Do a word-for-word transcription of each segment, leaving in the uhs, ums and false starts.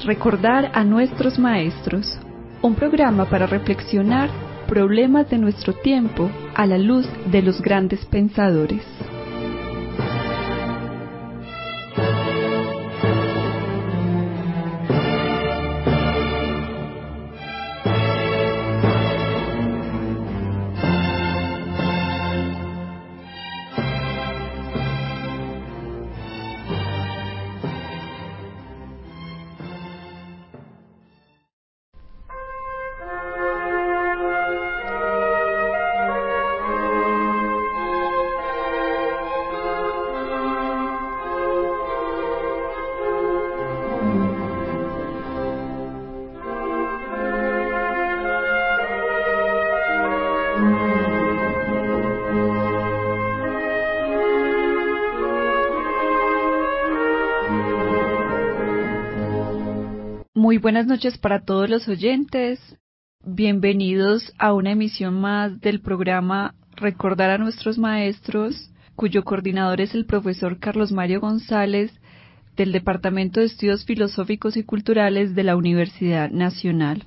Recordar a nuestros maestros, un programa para reflexionar problemas de nuestro tiempo a la luz de los grandes pensadores. Muy buenas noches para todos los oyentes. Bienvenidos a una emisión más del programa Recordar a nuestros maestros, cuyo coordinador es el profesor Carlos Mario González del Departamento de Estudios Filosóficos y Culturales de la Universidad Nacional.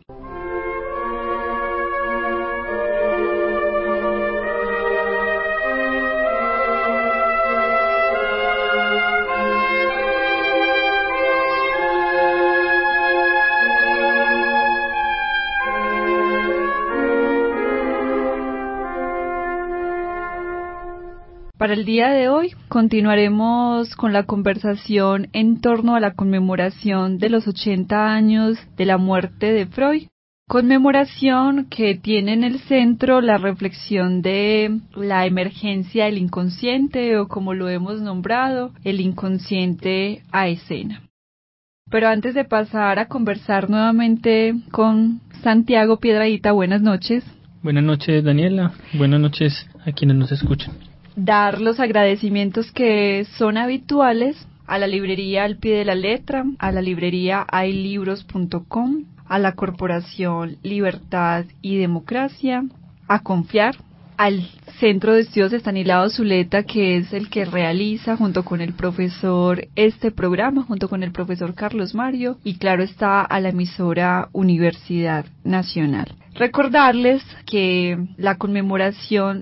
Para el día de hoy continuaremos con la conversación en torno a la conmemoración de los ochenta años de la muerte de Freud, conmemoración que tiene en el centro la reflexión de la emergencia del inconsciente, o como lo hemos nombrado, el inconsciente a escena. Pero antes de pasar a conversar nuevamente con Santiago Piedradita, buenas noches. Buenas noches, Daniela. Buenas noches a quienes nos escuchan. Dar los agradecimientos que son habituales a la librería Al Pie de la Letra, a la librería hay libros punto com, a la Corporación Libertad y Democracia, a Confiar, al Centro de Estudios Estanislao Zuleta, que es el que realiza junto con el profesor este programa, junto con el profesor Carlos Mario, y claro está a la emisora Universidad Nacional. Recordarles que la conmemoración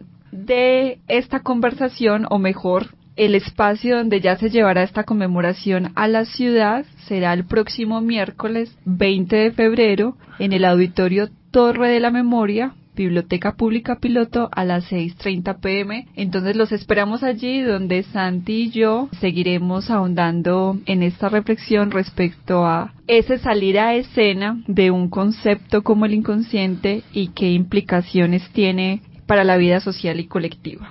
de esta conversación, o mejor, el espacio donde ya se llevará esta conmemoración a la ciudad, será el próximo miércoles veinte de febrero en el Auditorio Torre de la Memoria, Biblioteca Pública Piloto, a las seis treinta pm. Entonces los esperamos allí, donde Santi y yo seguiremos ahondando en esta reflexión respecto a ese salir a escena de un concepto como el inconsciente y qué implicaciones tiene para la vida social y colectiva.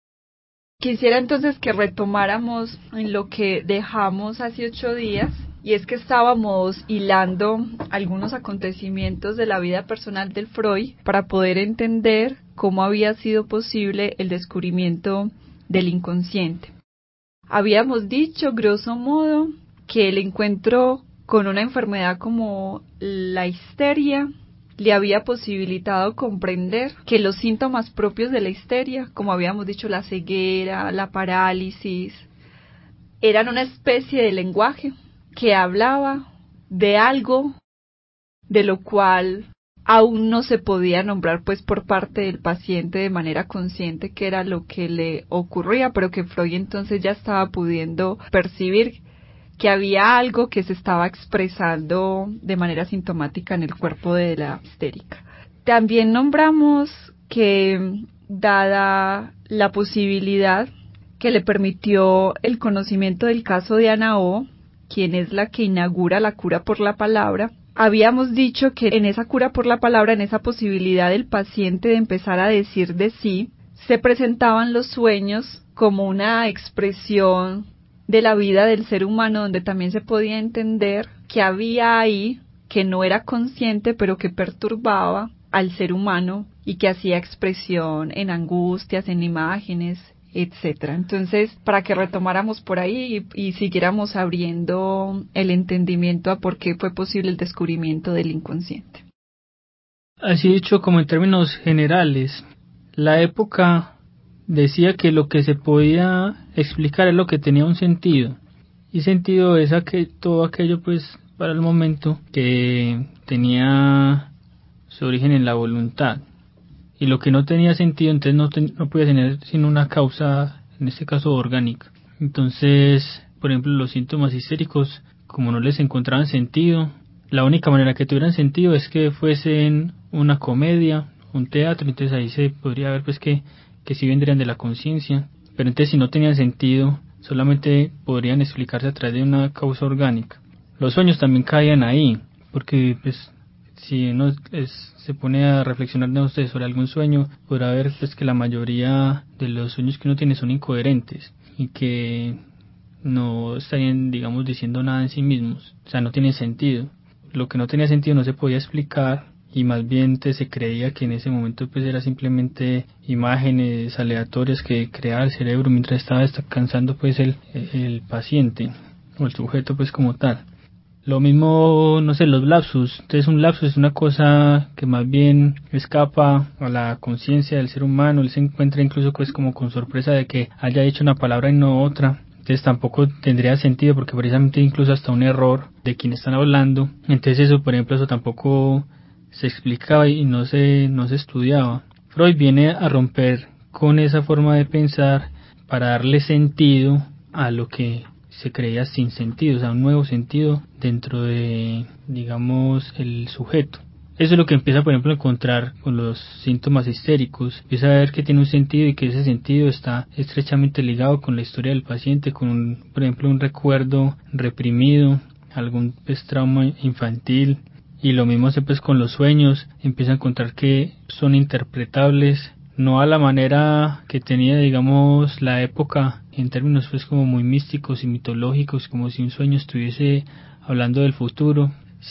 Quisiera entonces que retomáramos en lo que dejamos hace ocho días, y es que estábamos hilando algunos acontecimientos de la vida personal del Freud para poder entender cómo había sido posible el descubrimiento del inconsciente. Habíamos dicho, grosso modo, que el encuentro con una enfermedad como la histeria le había posibilitado comprender que los síntomas propios de la histeria, como habíamos dicho, la ceguera, la parálisis, eran una especie de lenguaje que hablaba de algo de lo cual aún no se podía nombrar pues por parte del paciente de manera consciente qué era lo que le ocurría, pero que Freud entonces ya estaba pudiendo percibir que había algo que se estaba expresando de manera sintomática en el cuerpo de la histérica. También nombramos que, dada la posibilidad que le permitió el conocimiento del caso de Ana O, quien es la que inaugura la cura por la palabra, habíamos dicho que en esa cura por la palabra, en esa posibilidad del paciente de empezar a decir de sí, se presentaban los sueños como una expresión de la vida del ser humano, donde también se podía entender que había ahí, que no era consciente, pero que perturbaba al ser humano y que hacía expresión en angustias, en imágenes, etcétera. Entonces, para que retomáramos por ahí y, y siguiéramos abriendo el entendimiento a por qué fue posible el descubrimiento del inconsciente. Así dicho, como en términos generales, la época decía que lo que se podía explicar es lo que tenía un sentido, y sentido es aquel, todo aquello pues para el momento, que tenía su origen en la voluntad. Y lo que no tenía sentido, entonces no, ten, no podía tener sino una causa, en este caso orgánica. Entonces, por ejemplo, los síntomas histéricos, como no les encontraban sentido, la única manera que tuvieran sentido es que fuesen una comedia, un teatro. Entonces ahí se podría ver pues que, que sí vendrían de la conciencia. Pero entonces si no tenían sentido, solamente podrían explicarse a través de una causa orgánica. Los sueños también caían ahí, porque pues si uno es, se pone a reflexionar de usted sobre algún sueño, podrá ver pues que la mayoría de los sueños que uno tiene son incoherentes y que no estarían, digamos, diciendo nada en sí mismos, o sea, no tienen sentido. Lo que no tenía sentido no se podía explicar y más bien te se creía que en ese momento pues era simplemente imágenes aleatorias que creaba el cerebro mientras estaba descansando pues el, el paciente o el sujeto pues como tal. Lo mismo, no sé, los lapsus. Entonces un lapsus es una cosa que más bien escapa a la conciencia del ser humano. Él se encuentra incluso pues como con sorpresa de que haya dicho una palabra y no otra. Entonces tampoco tendría sentido porque precisamente incluso hasta un error de quien están hablando. Entonces eso, por ejemplo, eso tampoco se explicaba y no se, no se estudiaba. Freud viene a romper con esa forma de pensar para darle sentido a lo que se creía sin sentido, o sea, un nuevo sentido dentro de, digamos, el sujeto. Eso es lo que empieza, por ejemplo, a encontrar con los síntomas histéricos. Empieza a ver que tiene un sentido y que ese sentido está estrechamente ligado con la historia del paciente, con, un, por ejemplo, un recuerdo reprimido, algún pues, trauma infantil. Y lo mismo se pues con los sueños, empieza a encontrar que son interpretables, no a la manera que tenía, digamos, la época, en términos pues como muy místicos y mitológicos, como si un sueño estuviese hablando del futuro,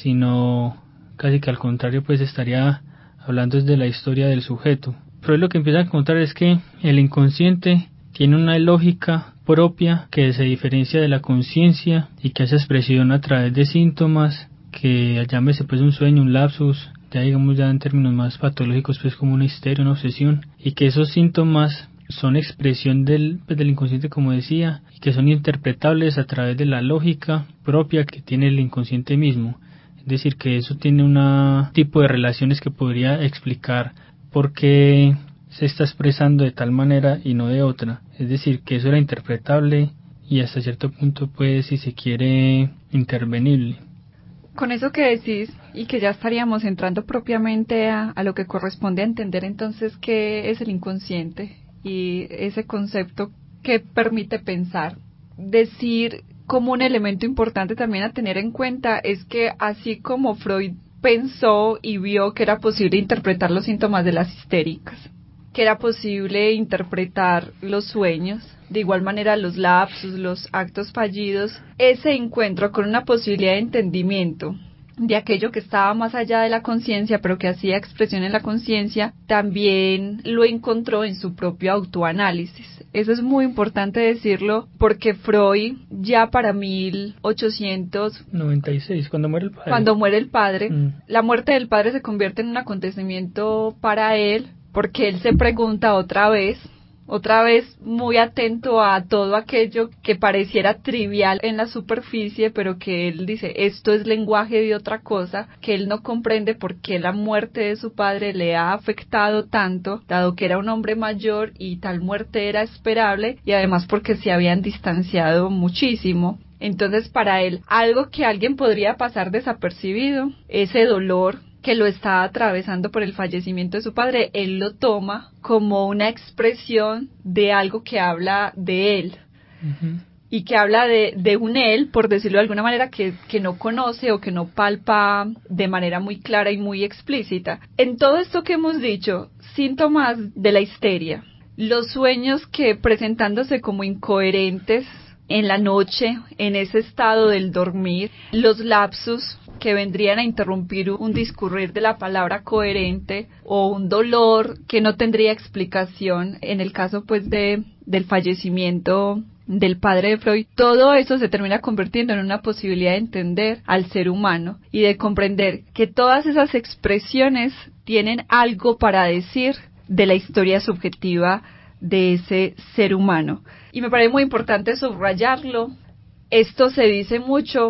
sino casi que al contrario pues estaría hablando desde la historia del sujeto. Pero lo que empieza a encontrar es que el inconsciente tiene una lógica propia que se diferencia de la conciencia y que hace expresión a través de síntomas, que llámese pues un sueño, un lapsus, ya digamos ya en términos más patológicos pues como una histeria, una obsesión, y que esos síntomas son expresión del, pues, del inconsciente como decía, y que son interpretables a través de la lógica propia que tiene el inconsciente mismo. Es decir, que eso tiene un tipo de relaciones que podría explicar por qué se está expresando de tal manera y no de otra. Es decir, que eso era interpretable y hasta cierto punto pues si se quiere intervenible. Con eso que decís, y que ya estaríamos entrando propiamente a, a lo que corresponde a entender entonces qué es el inconsciente y ese concepto que permite pensar, decir como un elemento importante también a tener en cuenta es que así como Freud pensó y vio que era posible interpretar los síntomas de las histéricas, que era posible interpretar los sueños, de igual manera los lapsus, los actos fallidos, ese encuentro con una posibilidad de entendimiento de aquello que estaba más allá de la conciencia, pero que hacía expresión en la conciencia, también lo encontró en su propio autoanálisis. Eso es muy importante decirlo porque Freud ya para mil ochocientos noventa y seis, cuando muere el padre. Cuando muere el padre, mm. la muerte del padre se convierte en un acontecimiento para él, porque él se pregunta otra vez, otra vez muy atento a todo aquello que pareciera trivial en la superficie, pero que él dice, esto es lenguaje de otra cosa, que él no comprende por qué la muerte de su padre le ha afectado tanto, dado que era un hombre mayor y tal muerte era esperable, y además porque se habían distanciado muchísimo. Entonces, para él, algo que alguien podría pasar desapercibido, ese dolor que lo está atravesando por el fallecimiento de su padre, él lo toma como una expresión de algo que habla de él. Uh-huh. Y que habla de, de un él, por decirlo de alguna manera, que, que no conoce o que no palpa de manera muy clara y muy explícita. En todo esto que hemos dicho, síntomas de la histeria, los sueños que presentándose como incoherentes en la noche, en ese estado del dormir, los lapsus que vendrían a interrumpir un discurrir de la palabra coherente, o un dolor que no tendría explicación en el caso pues de del fallecimiento del padre de Freud, todo eso se termina convirtiendo en una posibilidad de entender al ser humano y de comprender que todas esas expresiones tienen algo para decir de la historia subjetiva de ese ser humano. Y me parece muy importante subrayarlo. Esto se dice mucho,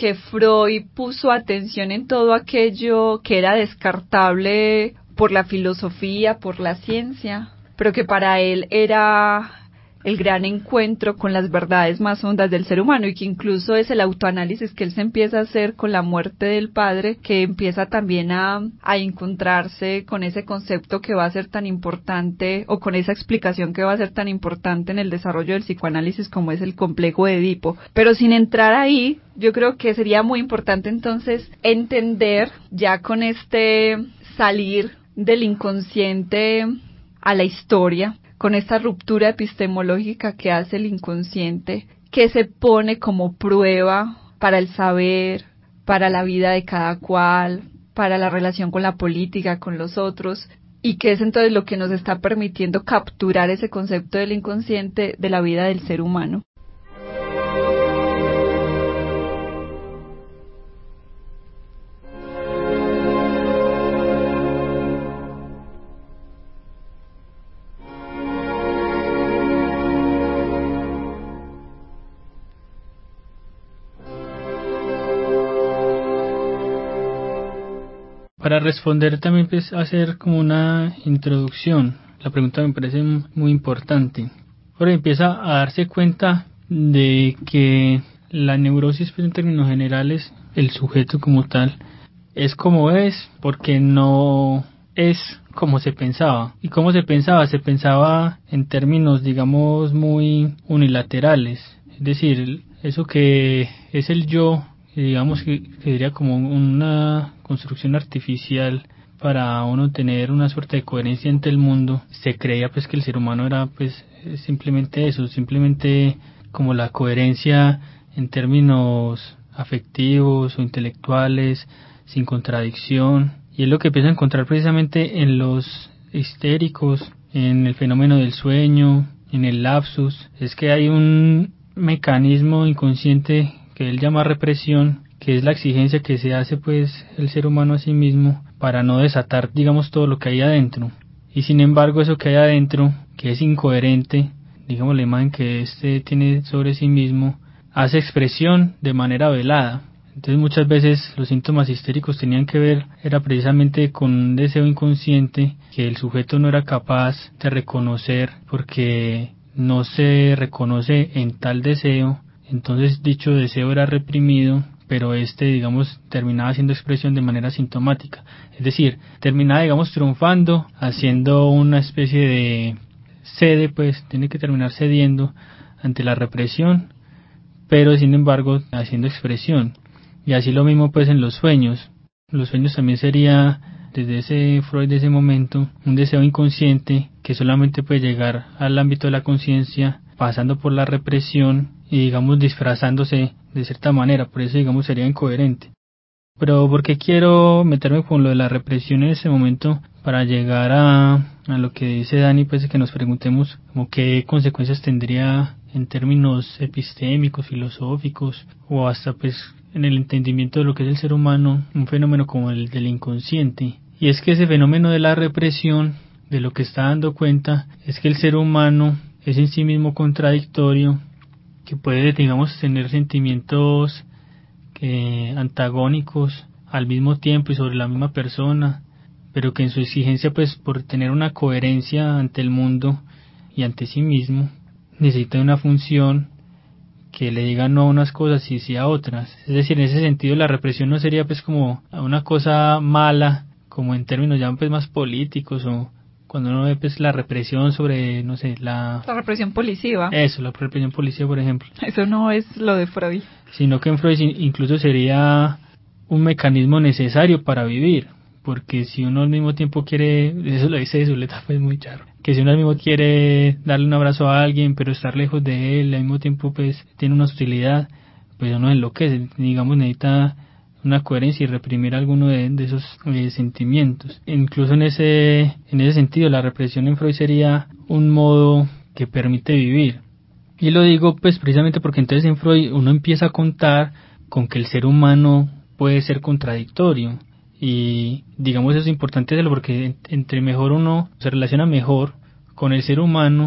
que Freud puso atención en todo aquello que era descartable por la filosofía, por la ciencia, pero que para él era el gran encuentro con las verdades más hondas del ser humano, y que incluso es el autoanálisis que él se empieza a hacer con la muerte del padre, que empieza también a, a encontrarse con ese concepto que va a ser tan importante, o con esa explicación que va a ser tan importante en el desarrollo del psicoanálisis, como es el complejo de Edipo. Pero sin entrar ahí, yo creo que sería muy importante entonces entender, ya con este salir del inconsciente a la historia, con esta ruptura epistemológica que hace el inconsciente, que se pone como prueba para el saber, para la vida de cada cual, para la relación con la política, con los otros, y que es entonces lo que nos está permitiendo capturar ese concepto del inconsciente de la vida del ser humano. Para responder también pues hacer como una introducción. La pregunta me parece muy importante. Ahora empieza a darse cuenta de que la neurosis pues, en términos generales, el sujeto como tal, es como es porque no es como se pensaba. ¿Y cómo se pensaba? Se pensaba en términos digamos muy unilaterales. Es decir, eso que es el yo, digamos que, que sería como una construcción artificial para uno tener una suerte de coherencia ante el mundo. Se creía pues que el ser humano era pues simplemente eso, simplemente como la coherencia en términos afectivos o intelectuales, sin contradicción, y es lo que empieza a encontrar precisamente en los histéricos, en el fenómeno del sueño, en el lapsus. Es que hay un mecanismo inconsciente que él llama represión, que es la exigencia que se hace pues el ser humano a sí mismo para no desatar digamos todo lo que hay adentro, y sin embargo eso que hay adentro, que es incoherente, digamos la imagen que este tiene sobre sí mismo, hace expresión de manera velada. Entonces muchas veces los síntomas histéricos tenían que ver, era precisamente con un deseo inconsciente que el sujeto no era capaz de reconocer porque no se reconoce en tal deseo. Entonces dicho deseo era reprimido, pero este digamos terminaba haciendo expresión de manera sintomática, es decir, terminaba digamos triunfando, haciendo una especie de cede, pues tiene que terminar cediendo ante la represión, pero sin embargo haciendo expresión. Y así lo mismo pues en los sueños. Los sueños también sería, desde ese Freud de ese momento, un deseo inconsciente que solamente puede llegar al ámbito de la conciencia pasando por la represión y digamos disfrazándose de cierta manera, por eso digamos sería incoherente. Pero ¿por qué quiero meterme con lo de la represión en ese momento? Para llegar a, a lo que dice Dani, pues que nos preguntemos como qué consecuencias tendría en términos epistémicos, filosóficos, o hasta pues en el entendimiento de lo que es el ser humano, un fenómeno como el del inconsciente. Y es que ese fenómeno de la represión, de lo que está dando cuenta, es que el ser humano es en sí mismo contradictorio, que puede, digamos, tener sentimientos eh, antagónicos al mismo tiempo y sobre la misma persona, pero que en su exigencia pues por tener una coherencia ante el mundo y ante sí mismo necesita una función que le diga no a unas cosas y sí a otras. Es decir, en ese sentido la represión no sería pues como una cosa mala, como en términos ya pues más políticos, o cuando uno ve pues la represión sobre, no sé, la... La represión policiva. Eso, la represión policiva, por ejemplo. Eso no es lo de Freud. Sino que en Freud incluso sería un mecanismo necesario para vivir, porque si uno al mismo tiempo quiere, eso lo dice Zuleta, pues muy charro, que si uno al mismo quiere darle un abrazo a alguien, pero estar lejos de él, al mismo tiempo pues tiene una hostilidad, pues uno enloquece, digamos necesita una coherencia y reprimir alguno de, de esos eh, sentimientos. Incluso en ese, en ese sentido, la represión en Freud sería un modo que permite vivir. Y lo digo pues precisamente porque entonces en Freud uno empieza a contar con que el ser humano puede ser contradictorio, y digamos eso es importante hacerlo porque entre mejor uno se relaciona mejor con el ser humano,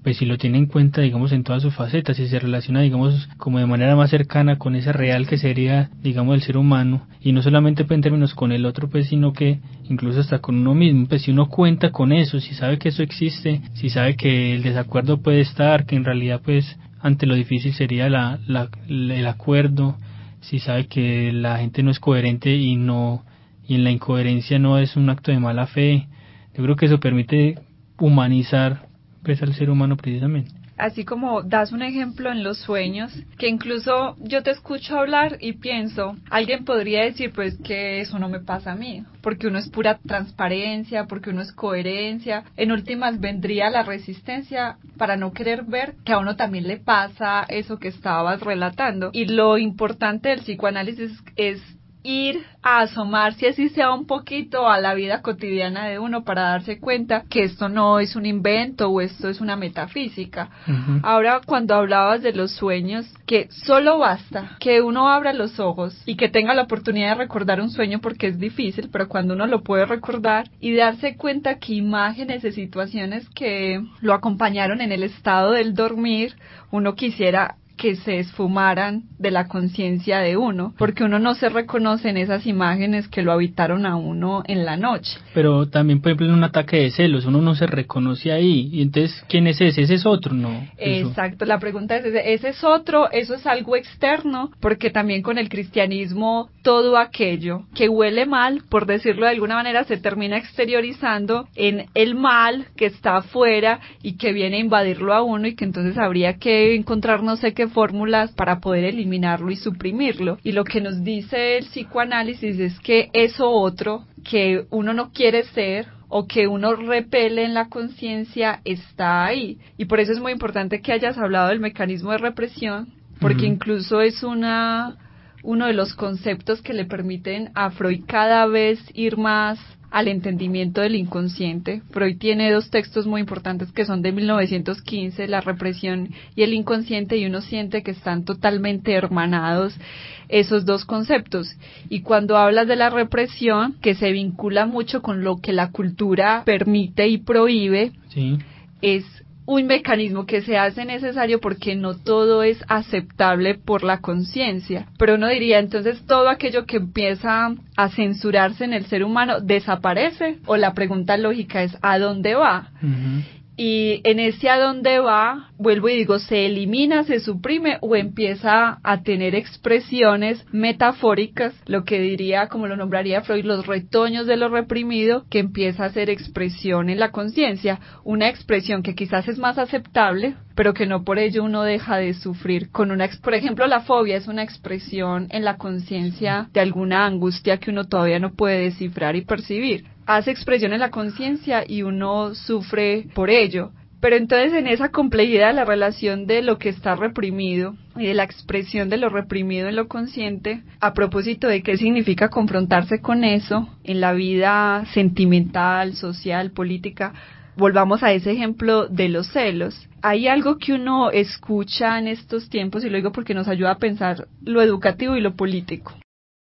pues si lo tiene en cuenta, digamos, en todas sus facetas, si se relaciona, digamos, como de manera más cercana con ese real que sería, digamos, el ser humano, y no solamente pues, en términos con el otro, pues, sino que incluso hasta con uno mismo, pues si uno cuenta con eso, si sabe que eso existe, si sabe que el desacuerdo puede estar, que en realidad, pues, ante lo difícil sería la, la, el acuerdo, si sabe que la gente no es coherente y no, y en la incoherencia no es un acto de mala fe, yo creo que eso permite humanizar pues al ser humano precisamente. Así como das un ejemplo en los sueños, que incluso yo te escucho hablar y pienso, alguien podría decir pues que eso no me pasa a mí, porque uno es pura transparencia, porque uno es coherencia, en últimas vendría la resistencia para no querer ver que a uno también le pasa eso que estabas relatando. Y lo importante del psicoanálisis es ir a asomarse así sea un poquito a la vida cotidiana de uno para darse cuenta que esto no es un invento o esto es una metafísica. Uh-huh. Ahora, cuando hablabas de los sueños, que solo basta que uno abra los ojos y que tenga la oportunidad de recordar un sueño, porque es difícil, pero cuando uno lo puede recordar y darse cuenta que imágenes y situaciones que lo acompañaron en el estado del dormir, uno quisiera que se esfumaran de la conciencia de uno, porque uno no se reconoce en esas imágenes que lo habitaron a uno en la noche. Pero también, por ejemplo, en un ataque de celos, uno no se reconoce ahí, y entonces, ¿quién es ese? Ese es otro, ¿no? Eso. Exacto, la pregunta es, ese, ese es otro, eso es algo externo, porque también con el cristianismo, todo aquello que huele mal, por decirlo de alguna manera, se termina exteriorizando en el mal que está afuera y que viene a invadirlo a uno, y que entonces habría que encontrar no sé qué fórmulas para poder eliminarlo y suprimirlo. Y lo que nos dice el psicoanálisis es que eso otro que uno no quiere ser o que uno repele en la conciencia está ahí. Y por eso es muy importante que hayas hablado del mecanismo de represión, porque uh-huh. incluso es una uno de los conceptos que le permiten a Freud cada vez ir más al entendimiento del inconsciente. Freud tiene dos textos muy importantes que son de mil novecientos quince, La represión y el inconsciente, y uno siente que están totalmente hermanados esos dos conceptos. Y cuando hablas de la represión, que se vincula mucho con lo que la cultura permite y prohíbe, sí. es un mecanismo que se hace necesario porque no todo es aceptable por la conciencia. Pero uno diría, entonces, todo aquello que empieza a censurarse en el ser humano desaparece, o la pregunta lógica es ¿a dónde va? Uh-huh. Y en ese a dónde va, vuelvo y digo, ¿se elimina, se suprime o empieza a tener expresiones metafóricas, lo que diría, como lo nombraría Freud, los retoños de lo reprimido, que empieza a ser expresión en la conciencia? Una expresión que quizás es más aceptable, pero que no por ello uno deja de sufrir con una, por ejemplo, la fobia es una expresión en la conciencia de alguna angustia que uno todavía no puede descifrar y percibir. Hace expresión en la conciencia y uno sufre por ello. Pero entonces en esa complejidad de la relación de lo que está reprimido y de la expresión de lo reprimido en lo consciente, a propósito de qué significa confrontarse con eso en la vida sentimental, social, política, volvamos a ese ejemplo de los celos. Hay algo que uno escucha en estos tiempos, y lo digo porque nos ayuda a pensar lo educativo y lo político,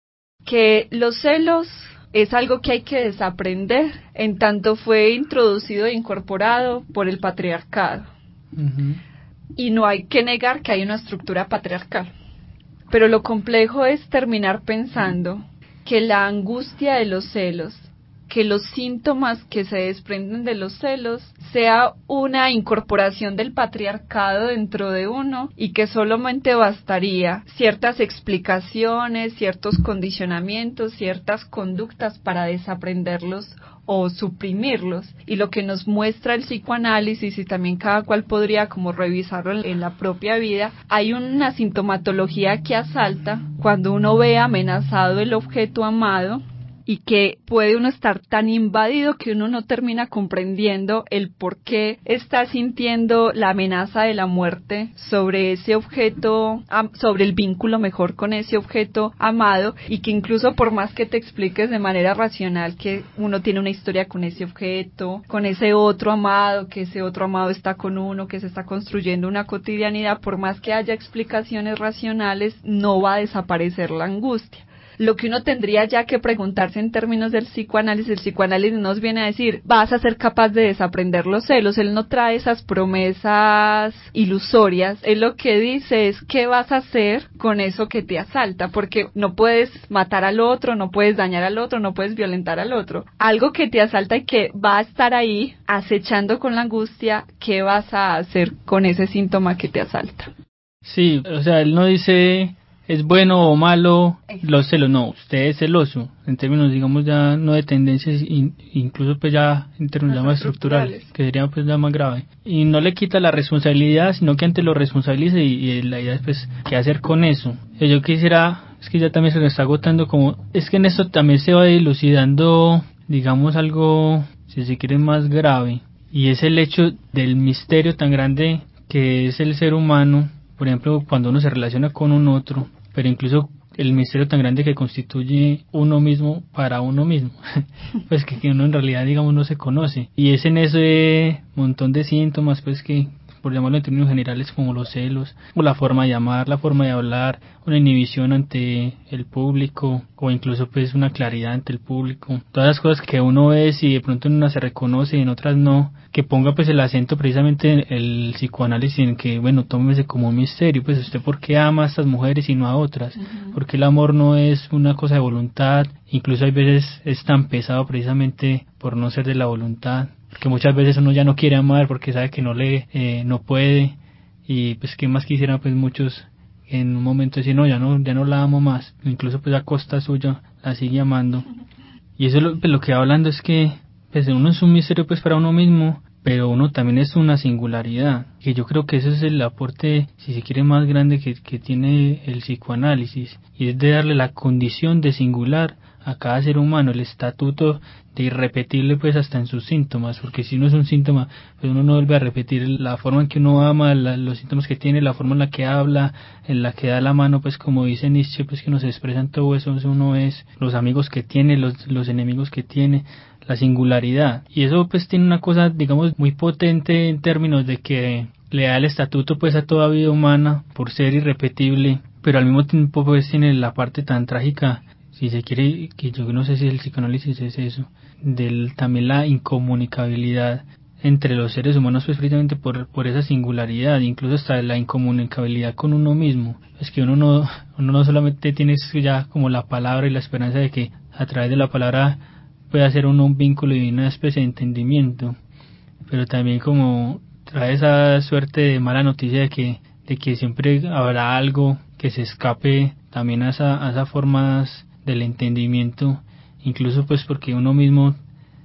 que los celos es algo que hay que desaprender, en tanto fue introducido e incorporado por el patriarcado. Uh-huh. Y no hay que negar que hay una estructura patriarcal. Pero lo complejo es terminar pensando que la angustia de los celos, que los síntomas que se desprenden de los celos, sea una incorporación del patriarcado dentro de uno, y que solamente bastaría ciertas explicaciones, ciertos condicionamientos, ciertas conductas para desaprenderlos o suprimirlos. Y lo que nos muestra el psicoanálisis, y también cada cual podría como revisarlo en, en la propia vida, hay una sintomatología que asalta cuando uno ve amenazado el objeto amado, y que puede uno estar tan invadido que uno no termina comprendiendo el por qué está sintiendo la amenaza de la muerte sobre ese objeto, sobre el vínculo mejor con ese objeto amado, y que incluso por más que te expliques de manera racional que uno tiene una historia con ese objeto, con ese otro amado, que ese otro amado está con uno, que se está construyendo una cotidianidad, por más que haya explicaciones racionales, no va a desaparecer la angustia. lo que uno tendría ya que preguntarse en términos del psicoanálisis, el psicoanálisis nos viene a decir, vas a ser capaz de desaprender los celos. Él no trae esas promesas ilusorias, él lo que dice es qué vas a hacer con eso que te asalta, porque no puedes matar al otro, no puedes dañar al otro, no puedes violentar al otro. Algo que te asalta y que va a estar ahí acechando con la angustia, ¿qué vas a hacer con ese síntoma que te asalta? Sí, o sea, él no dice es bueno o malo los celos, no, usted es celoso, en términos, digamos, ya no de tendencias, incluso pues ya en términos ya más estructurales, que sería pues ya más grave. Y no le quita la responsabilidad, sino que antes lo responsabiliza y, y la idea es pues qué hacer con eso. Yo quisiera, es que ya también se me está agotando como, es que en esto también se va dilucidando, digamos, algo, si se quiere, más grave, y es el hecho del misterio tan grande que es el ser humano. Por ejemplo, cuando uno se relaciona con un otro, pero incluso el misterio tan grande que constituye uno mismo para uno mismo, pues que, que uno en realidad, digamos, no se conoce. Y es en ese montón de síntomas, pues que, por llamarlo en términos generales, como los celos, o la forma de llamar, la forma de hablar, una inhibición ante el público, o incluso pues una claridad ante el público. Todas las cosas que uno ve, si de pronto en unas se reconoce y en otras no, que ponga pues el acento precisamente en el psicoanálisis en que, bueno, tómese como un misterio, pues usted por qué ama a estas mujeres y no a otras, uh-huh. Porque el amor no es una cosa de voluntad, incluso hay veces es tan pesado precisamente por no ser de la voluntad, porque muchas veces uno ya no quiere amar porque sabe que no le, eh, no puede, y pues qué más quisieran pues muchos en un momento decir, no, ya no, ya no la amo más, incluso pues a costa suya la sigue amando, y eso lo, pues, lo que va hablando es que pues uno es un misterio pues para uno mismo, pero uno también es una singularidad, que yo creo que ese es el aporte, si se quiere, más grande que, que tiene el psicoanálisis, y es de darle la condición de singular a cada ser humano, el estatuto de irrepetible pues hasta en sus síntomas, porque si no es un síntoma, pues uno no vuelve a repetir la forma en que uno ama, la, los síntomas que tiene, la forma en la que habla, en la que da la mano, pues como dice Nietzsche, pues que nos expresan todo eso, eso uno es, los amigos que tiene, los, los enemigos que tiene, la singularidad, y eso pues tiene una cosa, digamos, muy potente en términos de que le da el estatuto pues a toda vida humana por ser irrepetible, pero al mismo tiempo pues tiene la parte tan trágica, si se quiere, que yo no sé si el psicoanálisis es eso, del también la incomunicabilidad entre los seres humanos, pues precisamente por, por esa singularidad, incluso hasta la incomunicabilidad con uno mismo. Es que uno no, uno no solamente tiene ya como la palabra y la esperanza de que a través de la palabra puede hacer uno un vínculo y una especie de entendimiento, pero también como trae esa suerte de mala noticia de que, de que siempre habrá algo que se escape también a esa, a esas formas del entendimiento, incluso pues porque uno mismo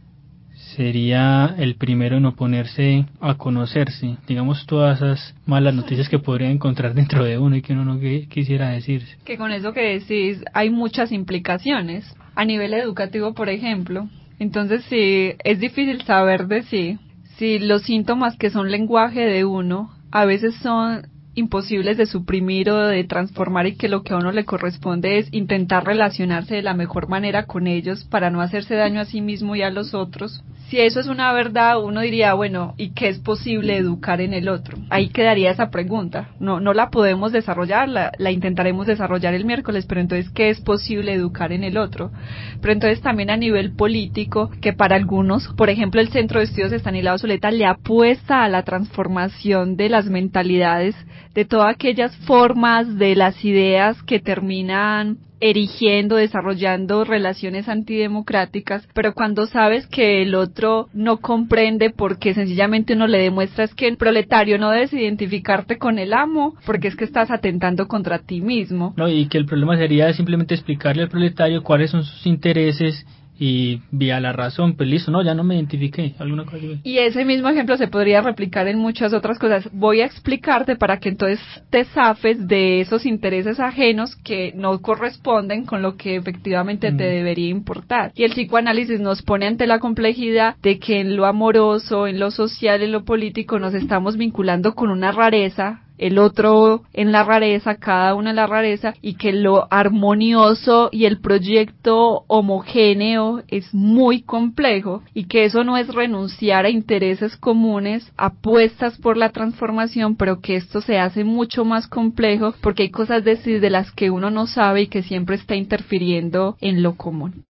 sería el primero en oponerse a conocerse, digamos, todas esas malas noticias que podría encontrar dentro de uno y que uno no que, quisiera decirse. Que con eso que decís hay muchas implicaciones a nivel educativo, por ejemplo. Entonces sí, es difícil saber de sí, si los síntomas que son lenguaje de uno a veces son imposibles de suprimir o de transformar, y que lo que a uno le corresponde es intentar relacionarse de la mejor manera con ellos para no hacerse daño a sí mismo y a los otros. Si eso es una verdad, uno diría, bueno, ¿y qué es posible educar en el otro? Ahí quedaría esa pregunta. No, no la podemos desarrollar, la, la intentaremos desarrollar el miércoles, pero entonces, ¿qué es posible educar en el otro? Pero entonces también a nivel político, que para algunos, por ejemplo, el Centro de Estudios Estanislao Zuleta le apuesta a la transformación de las mentalidades, de todas aquellas formas de las ideas que terminan erigiendo, desarrollando relaciones antidemocráticas, pero cuando sabes que el otro no comprende porque sencillamente uno le demuestra es que el proletario no debes identificarte con el amo porque es que estás atentando contra ti mismo. No, y que el problema sería simplemente explicarle al proletario cuáles son sus intereses y vía la razón, pues listo, no, ya no me identifiqué, alguna cosa así. Y ese mismo ejemplo se podría replicar en muchas otras cosas. Voy a explicarte para que entonces te zafes de esos intereses ajenos que no corresponden con lo que efectivamente mm. te debería importar. Y el psicoanálisis nos pone ante la complejidad de que en lo amoroso, en lo social, en lo político nos estamos vinculando con una rareza el otro en la rareza, cada uno en la rareza, y que lo armonioso y el proyecto homogéneo es muy complejo, y que eso no es renunciar a intereses comunes, apuestas por la transformación, pero que esto se hace mucho más complejo porque hay cosas de, de las que uno no sabe y que siempre está interfiriendo en lo común.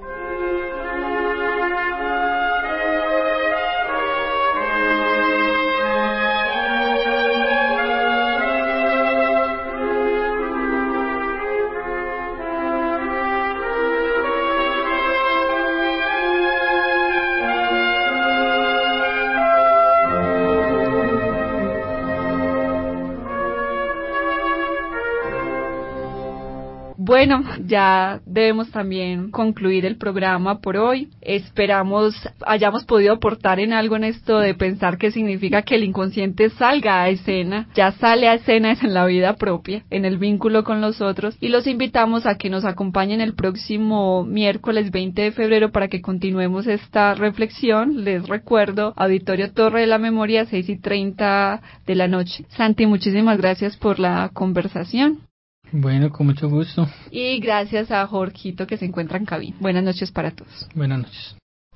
Bueno, ya debemos también concluir el programa por hoy. Esperamos hayamos podido aportar en algo en esto de pensar qué significa que el inconsciente salga a escena. Ya sale a escena en la vida propia, en el vínculo con los otros. Y los invitamos a que nos acompañen el próximo miércoles veinte de febrero para que continuemos esta reflexión. Les recuerdo, Auditorio Torre de la Memoria, seis y treinta de la noche. Santi, muchísimas gracias por la conversación. Bueno, con mucho gusto. Y gracias a Jorgito que se encuentra en cabina. Buenas noches para todos. Buenas noches.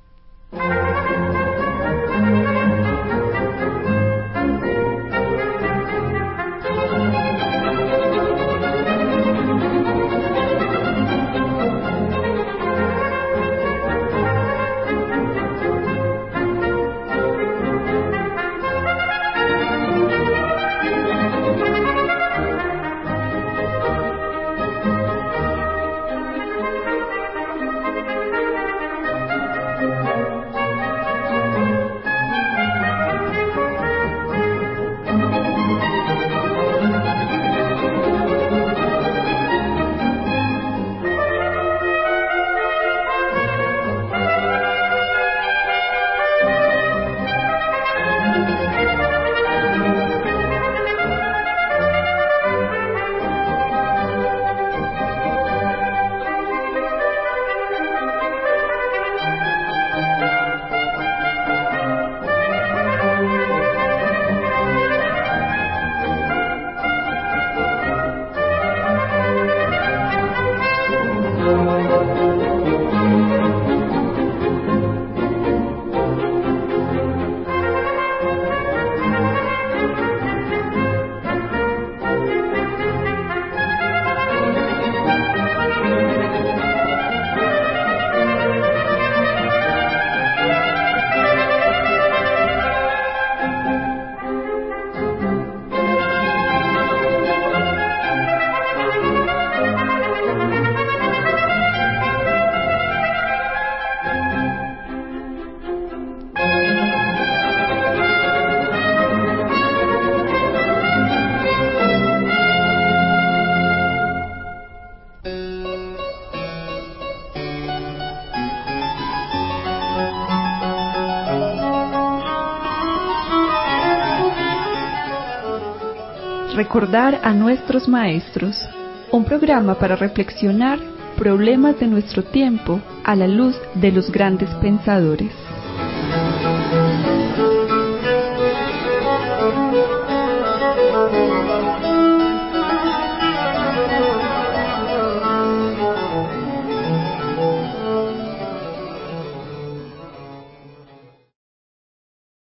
Recordar a nuestros maestros, un programa para reflexionar problemas de nuestro tiempo a la luz de los grandes pensadores.